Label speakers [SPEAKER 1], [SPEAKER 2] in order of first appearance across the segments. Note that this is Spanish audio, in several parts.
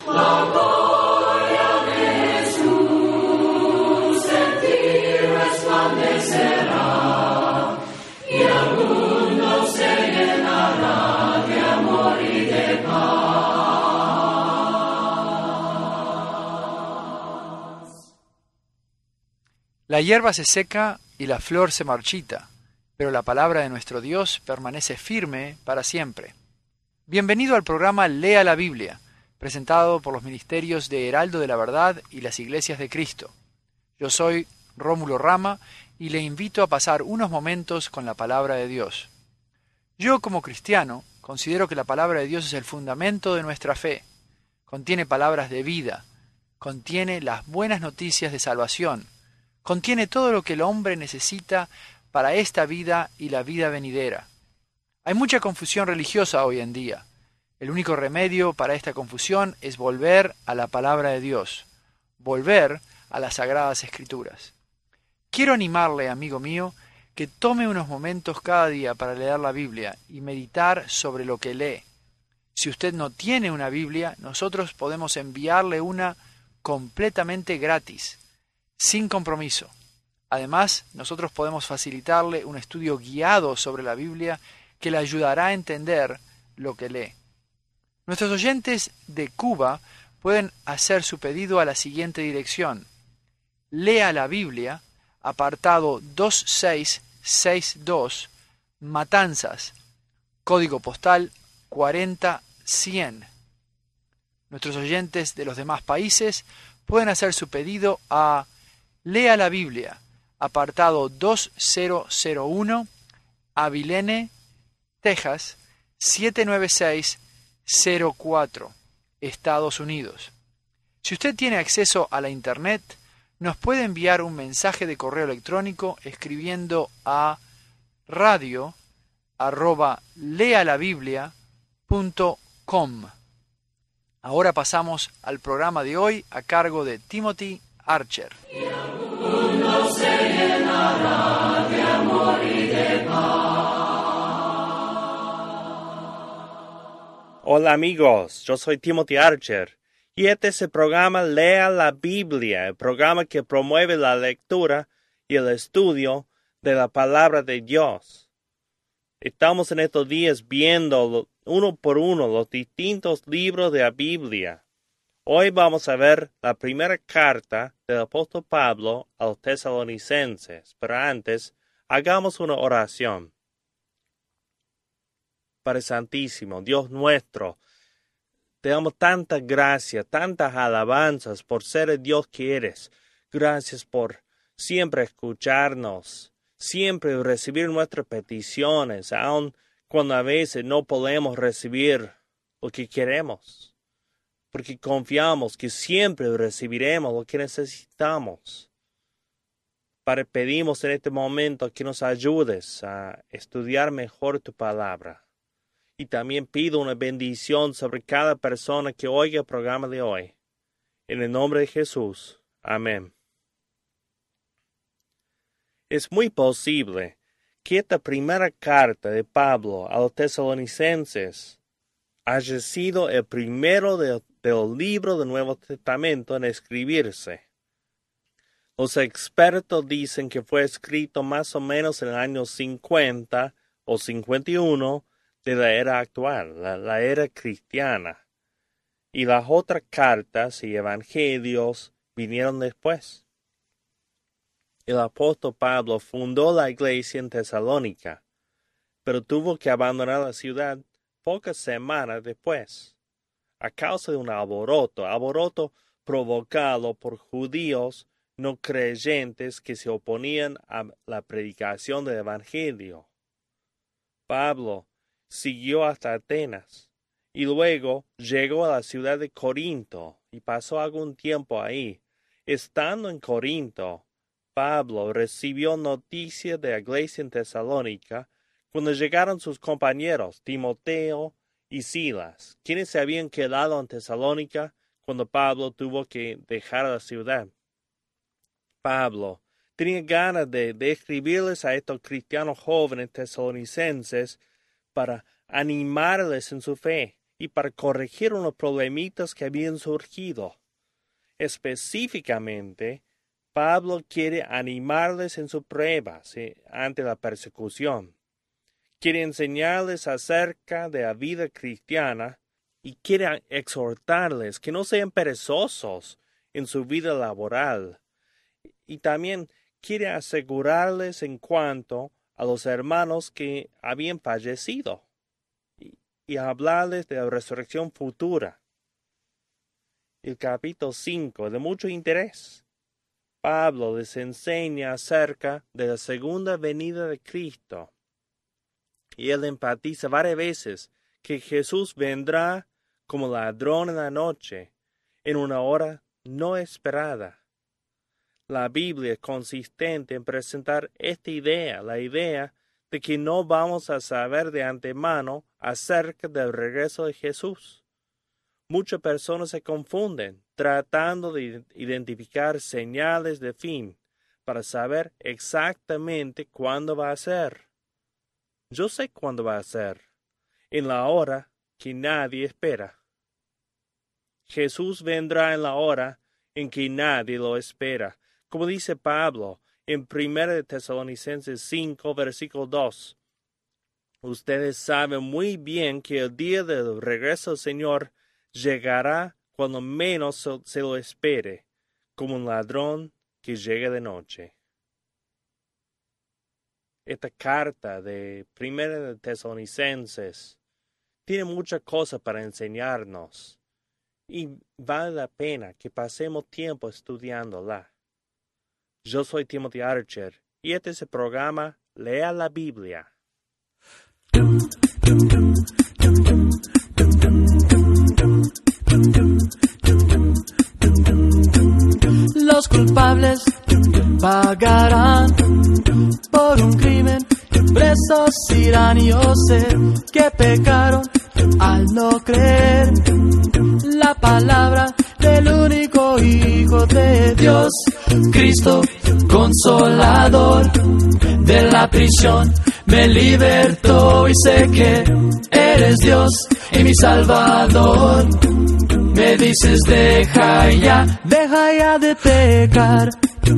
[SPEAKER 1] La hierba se seca y la flor se marchita, pero la palabra de nuestro Dios permanece firme para siempre. Bienvenido al programa Lea la Biblia, presentado por los ministerios de Heraldo de la Verdad y las Iglesias de Cristo. Yo soy Rómulo Rama y le invito a pasar unos momentos con la palabra de Dios. Yo, como cristiano, considero que la palabra de Dios es el fundamento de nuestra fe. Contiene palabras de vida, contiene las buenas noticias de salvación, contiene todo lo que el hombre necesita para esta vida y la vida venidera. Hay mucha confusión religiosa hoy en día. El único remedio para esta confusión es volver a la palabra de Dios, volver a las Sagradas Escrituras. Quiero animarle, amigo mío, que tome unos momentos cada día para leer la Biblia y meditar sobre lo que lee. Si usted no tiene una Biblia, nosotros podemos enviarle una completamente gratis, sin compromiso. Además, nosotros podemos facilitarle un estudio guiado sobre la Biblia que le ayudará a entender lo que lee. Nuestros oyentes de Cuba pueden hacer su pedido a la siguiente dirección: Lea la Biblia, apartado 2662, Matanzas, código postal 40100. Nuestros oyentes de los demás países pueden hacer su pedido a Lea la Biblia, apartado 2001, Abilene, Texas, 79604, Estados Unidos. Si usted tiene acceso a la Internet, nos puede enviar un mensaje de correo electrónico escribiendo a radio@lealabiblia.com. Ahora pasamos al programa de hoy a cargo de Timothy Archer.
[SPEAKER 2] Hola amigos, yo soy Timothy Archer y este es el programa Lea la Biblia, el programa que promueve la lectura y el estudio de la palabra de Dios. Estamos en estos días viendo uno por uno los distintos libros de la Biblia. Hoy vamos a ver la primera carta del apóstol Pablo a los tesalonicenses, pero antes hagamos una oración. Padre Santísimo, Dios nuestro, te damos tantas gracias, tantas alabanzas por ser el Dios que eres. Gracias por siempre escucharnos, siempre recibir nuestras peticiones, aun cuando a veces no podemos recibir lo que queremos. Porque confiamos que siempre recibiremos lo que necesitamos. Padre, pedimos en este momento que nos ayudes a estudiar mejor tu palabra. Y también pido una bendición sobre cada persona que oiga el programa de hoy. En el nombre de Jesús. Amén. Es muy posible que esta primera carta de Pablo a los tesalonicenses haya sido el primero del libro del Nuevo Testamento en escribirse. Los expertos dicen que fue escrito más o menos en el año 50 o 51 de la era actual, la era cristiana. Y las otras cartas y evangelios vinieron después. El apóstol Pablo fundó la iglesia en Tesalónica, pero tuvo que abandonar la ciudad pocas semanas después, a causa de un alboroto provocado por judíos no creyentes que se oponían a la predicación del evangelio. Pablo siguió hasta Atenas y luego llegó a la ciudad de Corinto y pasó algún tiempo ahí. Estando en Corinto, Pablo recibió noticias de la iglesia en Tesalónica cuando llegaron sus compañeros Timoteo y Silas, quienes se habían quedado en Tesalónica cuando Pablo tuvo que dejar la ciudad. Pablo tenía ganas de escribirles a estos cristianos jóvenes tesalonicenses para animarles en su fe y para corregir unos problemitas que habían surgido. Específicamente, Pablo quiere animarles en su prueba ante la persecución. Quiere enseñarles acerca de la vida cristiana y quiere exhortarles que no sean perezosos en su vida laboral. Y también quiere asegurarles en cuanto a los hermanos que habían fallecido y hablarles de la resurrección futura. El capítulo 5 es de mucho interés. Pablo les enseña acerca de la segunda venida de Cristo. Y él enfatiza varias veces que Jesús vendrá como ladrón en la noche, en una hora no esperada. La Biblia es consistente en presentar esta idea, la idea de que no vamos a saber de antemano acerca del regreso de Jesús. Muchas personas se confunden tratando de identificar señales de fin para saber exactamente cuándo va a ser. Yo sé cuándo va a ser, en la hora que nadie espera. Jesús vendrá en la hora en que nadie lo espera, como dice Pablo en 1 Tesalonicenses 5, versículo 2. Ustedes saben muy bien que el día del regreso del Señor llegará cuando menos se lo espere, como un ladrón que llega de noche. Esta carta de 1 Tesalonicenses tiene muchas cosas para enseñarnos y vale la pena que pasemos tiempo estudiándola. Yo soy Timothy Archer y este es el programa Lea la Biblia.
[SPEAKER 1] Los culpables pagarán por un crimen, presos irán y yo sé que pecaron al no creer la palabra del único Hijo de Dios, Cristo, Consolador de la prisión, me libertó y sé que eres Dios y mi Salvador. Me dices deja ya de pecar.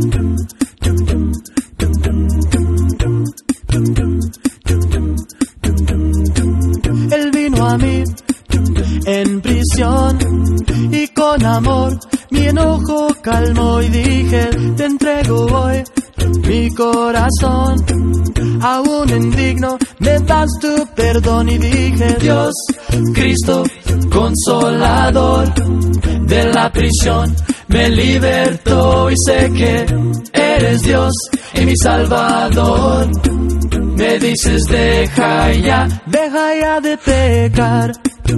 [SPEAKER 1] Él vino a mí en prisión y con amor mi enojo calmó y dije, te entrego hoy mi corazón. Aún indigno me das tu perdón y dije, Dios, Cristo, Consolador de la prisión, me libertó y sé que eres Dios y mi Salvador. Me dices deja ya de pecar.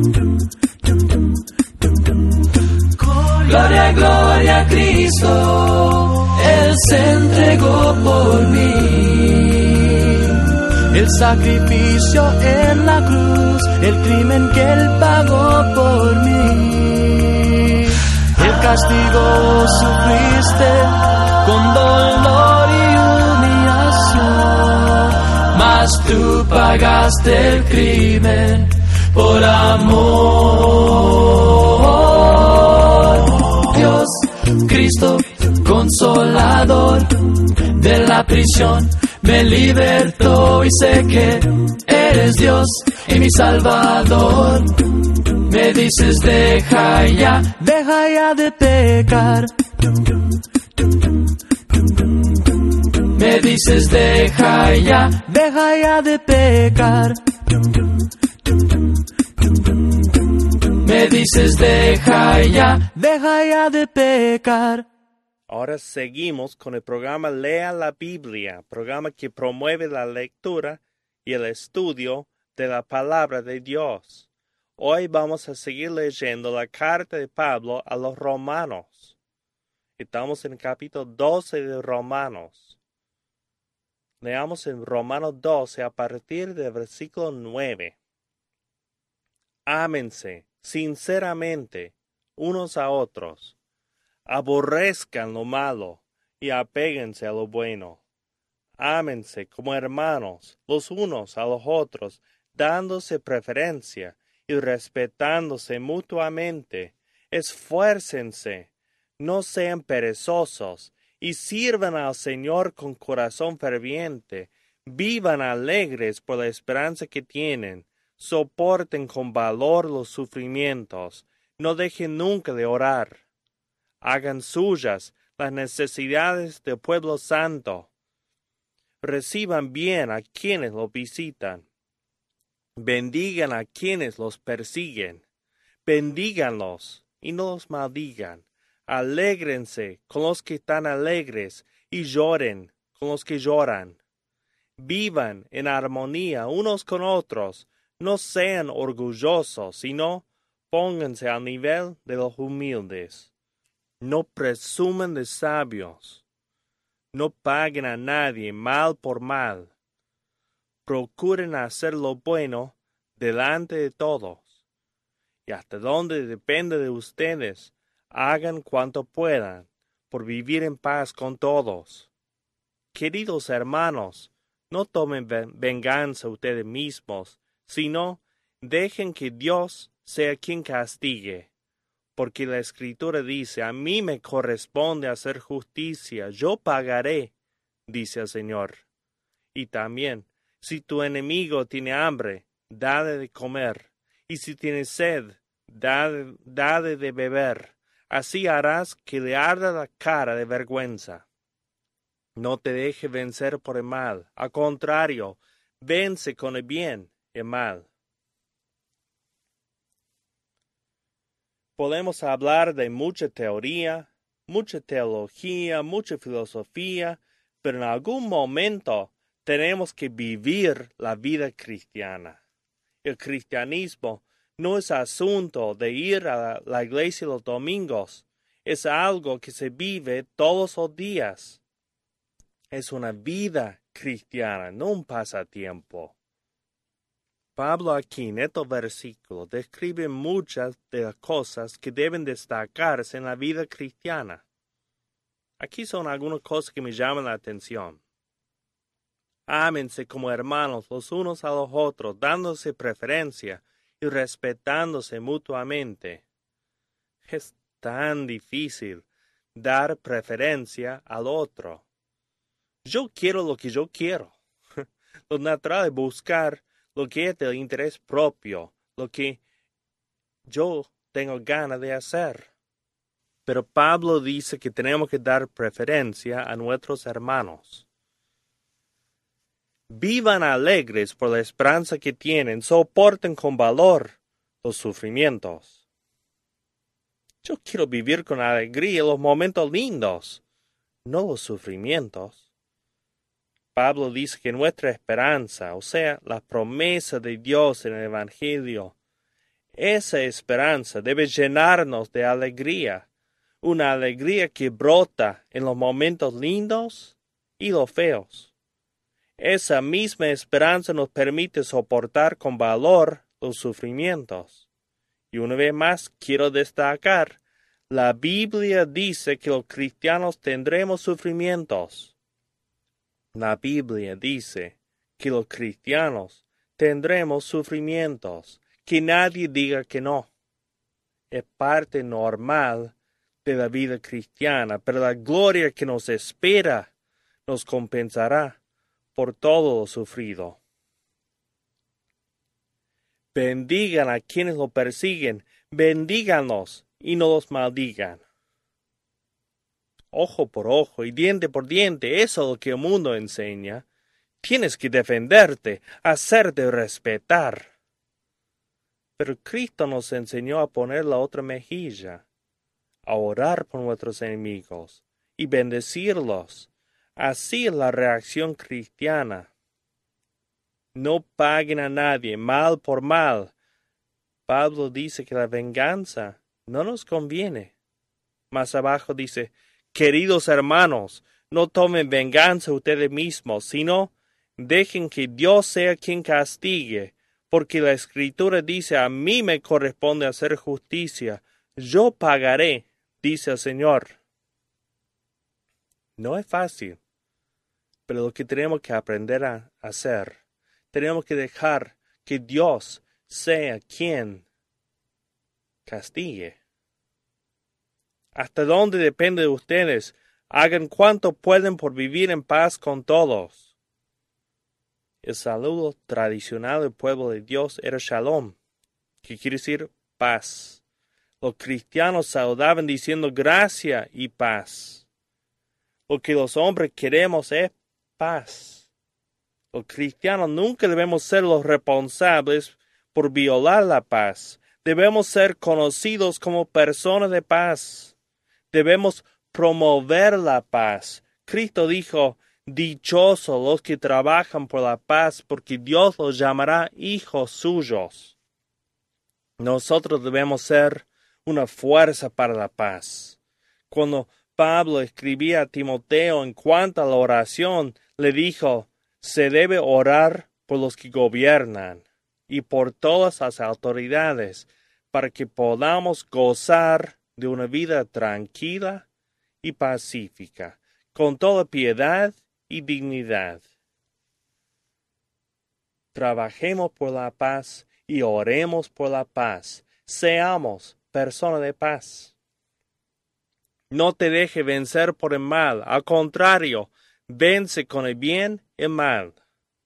[SPEAKER 1] Gloria, gloria a Cristo, Él se entregó por mí. El sacrificio en la cruz, el crimen que Él pagó por mí. El castigo sufriste con dolor y humillación, mas tú pagaste el crimen por amor. Dios, Cristo, Consolador de la prisión, me libertó y sé que eres Dios y mi Salvador. Me dices deja ya de pecar. Me dices deja ya de pecar. Me dices deja ya de pecar.
[SPEAKER 2] Ahora seguimos con el programa Lea la Biblia, programa que promueve la lectura y el estudio de la palabra de Dios. Hoy vamos a seguir leyendo la carta de Pablo a los Romanos. Estamos en el capítulo 12 de Romanos. Leamos en Romanos 12 a partir del versículo 9. Ámense sinceramente unos a otros. Aborrezcan lo malo y apéguense a lo bueno. Ámense como hermanos los unos a los otros, dándose preferencia y respetándose mutuamente. Esfuércense, no sean perezosos, y sirvan al Señor con corazón ferviente. Vivan alegres por la esperanza que tienen. Soporten con valor los sufrimientos. No dejen nunca de orar. Hagan suyas las necesidades del pueblo santo. Reciban bien a quienes los visitan. Bendigan a quienes los persiguen. Bendíganlos y no los maldigan. Alégrense con los que están alegres y lloren con los que lloran. Vivan en armonía unos con otros. No sean orgullosos, sino pónganse al nivel de los humildes. No presuman de sabios. No paguen a nadie mal por mal. Procuren hacer lo bueno delante de todos. Y hasta donde depende de ustedes, hagan cuanto puedan por vivir en paz con todos. Queridos hermanos, no tomen venganza ustedes mismos, sino dejen que Dios sea quien castigue. Porque la Escritura dice, a mí me corresponde hacer justicia, yo pagaré, dice el Señor. Y también, si tu enemigo tiene hambre, dale de comer, y si tiene sed, dale de beber. Así harás que le arda la cara de vergüenza. No te deje vencer por el mal, al contrario, vence con el bien el mal. Podemos hablar de mucha teoría, mucha teología, mucha filosofía, pero en algún momento tenemos que vivir la vida cristiana. El cristianismo no es asunto de ir a la iglesia los domingos, es algo que se vive todos los días. Es una vida cristiana, no un pasatiempo. Pablo aquí en estos versículos describe muchas de las cosas que deben destacarse en la vida cristiana. Aquí son algunas cosas que me llaman la atención. Ámense como hermanos los unos a los otros, dándose preferencia y respetándose mutuamente. Es tan difícil dar preferencia al otro. Yo quiero lo que yo quiero. Lo natural es buscar lo que es del interés propio, lo que yo tengo ganas de hacer. Pero Pablo dice que tenemos que dar preferencia a nuestros hermanos. Vivan alegres por la esperanza que tienen, soporten con valor los sufrimientos. Yo quiero vivir con alegría los momentos lindos, no los sufrimientos. Pablo dice que nuestra esperanza, o sea, la promesa de Dios en el Evangelio, esa esperanza debe llenarnos de alegría, una alegría que brota en los momentos lindos y los feos. Esa misma esperanza nos permite soportar con valor los sufrimientos. Y una vez más quiero destacar, la Biblia dice que los cristianos tendremos sufrimientos. La Biblia dice que los cristianos tendremos sufrimientos, que nadie diga que no. Es parte normal de la vida cristiana, pero la gloria que nos espera nos compensará por todo lo sufrido. Bendigan a quienes lo persiguen, bendíganlos y no los maldigan. Ojo por ojo y diente por diente, eso es lo que el mundo enseña. Tienes que defenderte, hacerte respetar. Pero Cristo nos enseñó a poner la otra mejilla, a orar por nuestros enemigos y bendecirlos. Así es la reacción cristiana. No paguen a nadie mal por mal. Pablo dice que la venganza no nos conviene. Más abajo dice, queridos hermanos, no tomen venganza ustedes mismos, sino dejen que Dios sea quien castigue, porque la Escritura dice, a mí me corresponde hacer justicia, yo pagaré, dice el Señor. No es fácil, pero lo que tenemos que aprender a hacer, tenemos que dejar que Dios sea quien castigue. ¿Hasta dónde depende de ustedes? Hagan cuanto pueden por vivir en paz con todos. El saludo tradicional del pueblo de Dios era Shalom, que quiere decir paz. Los cristianos saludaban diciendo gracia y paz. Lo que los hombres queremos es paz. Los cristianos nunca debemos ser los responsables por violar la paz. Debemos ser conocidos como personas de paz. Debemos promover la paz. Cristo dijo, dichosos los que trabajan por la paz, porque Dios los llamará hijos suyos. Nosotros debemos ser una fuerza para la paz. Cuando Pablo escribía a Timoteo en cuanto a la oración, le dijo, se debe orar por los que gobiernan y por todas las autoridades, para que podamos gozar de una vida tranquila y pacífica, con toda piedad y dignidad. Trabajemos por la paz y oremos por la paz. Seamos personas de paz. No te deje vencer por el mal, al contrario, vence con el bien el mal.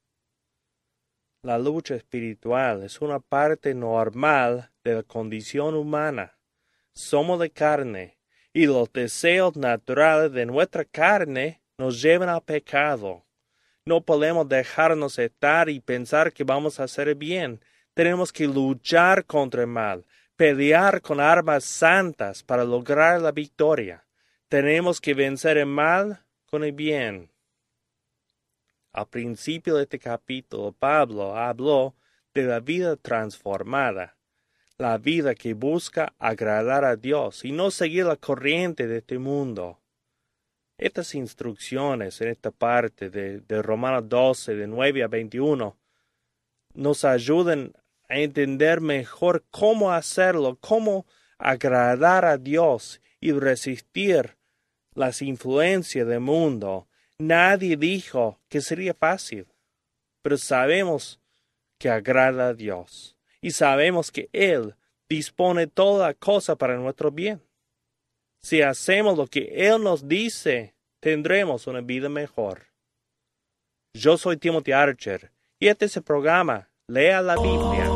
[SPEAKER 2] La lucha espiritual es una parte normal de la condición humana. Somos de carne, y los deseos naturales de nuestra carne nos llevan al pecado. No podemos dejarnos estar y pensar que vamos a hacer bien. Tenemos que luchar contra el mal, pelear con armas santas para lograr la victoria. Tenemos que vencer el mal con el bien. Al principio de este capítulo, Pablo habló de la vida transformada, la vida que busca agradar a Dios y no seguir la corriente de este mundo. Estas instrucciones en esta parte de Romanos 12, de 9 a 21, nos ayudan a entender mejor cómo hacerlo, cómo agradar a Dios y resistir las influencias del mundo. Nadie dijo que sería fácil, pero sabemos que agrada a Dios y sabemos que Él dispone toda cosa para nuestro bien. Si hacemos lo que Él nos dice, tendremos una vida mejor. Yo soy Timothy Archer y este es el programa Lea la Biblia.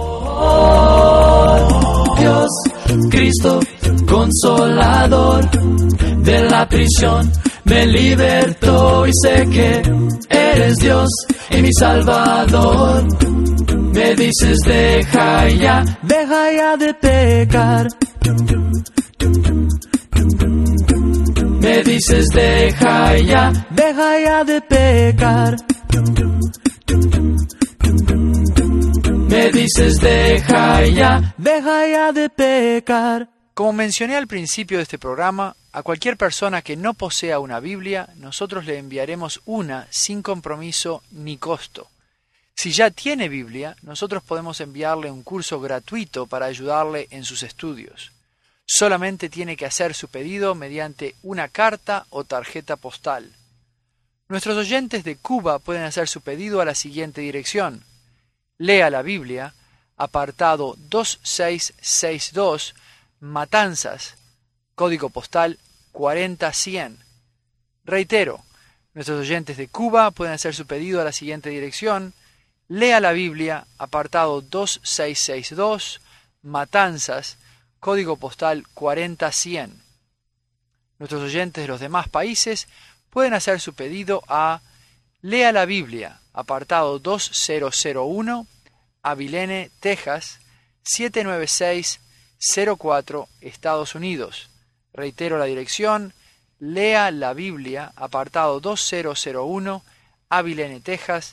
[SPEAKER 3] Dios, Cristo, consolador de la prisión, me libertó y sé que eres Dios y mi Salvador. Me dices deja ya de pecar. Me dices deja ya de pecar. Me dices deja ya de pecar.
[SPEAKER 1] Como mencioné al principio de este programa, a cualquier persona que no posea una Biblia, nosotros le enviaremos una sin compromiso ni costo. Si ya tiene Biblia, nosotros podemos enviarle un curso gratuito para ayudarle en sus estudios. Solamente tiene que hacer su pedido mediante una carta o tarjeta postal. Nuestros oyentes de Cuba pueden hacer su pedido a la siguiente dirección. Lea la Biblia, apartado 2662, Matanzas, código postal 40100. Reitero, nuestros oyentes de Cuba pueden hacer su pedido a la siguiente dirección. Lea la Biblia, apartado 2662, Matanzas, código postal 40100. Nuestros oyentes de los demás países pueden hacer su pedido a Lea la Biblia, apartado 2001, Abilene, Texas, 79604, Estados Unidos. Reitero la dirección, Lea la Biblia, apartado 2001, Abilene, Texas,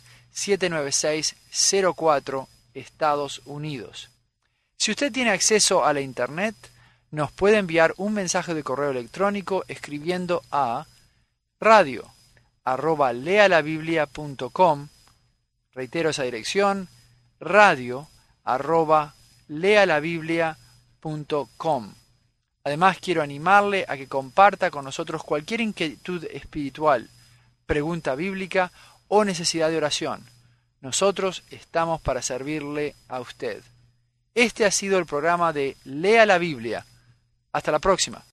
[SPEAKER 1] 79604, Estados Unidos. Si usted tiene acceso a la Internet, nos puede enviar un mensaje de correo electrónico escribiendo a radio@lealabiblia.com. Reitero esa dirección, radio@lealabiblia.com. Además, quiero animarle a que comparta con nosotros cualquier inquietud espiritual, pregunta bíblica o necesidad de oración. Nosotros estamos para servirle a usted. Este ha sido el programa de Lea la Biblia. Hasta la próxima.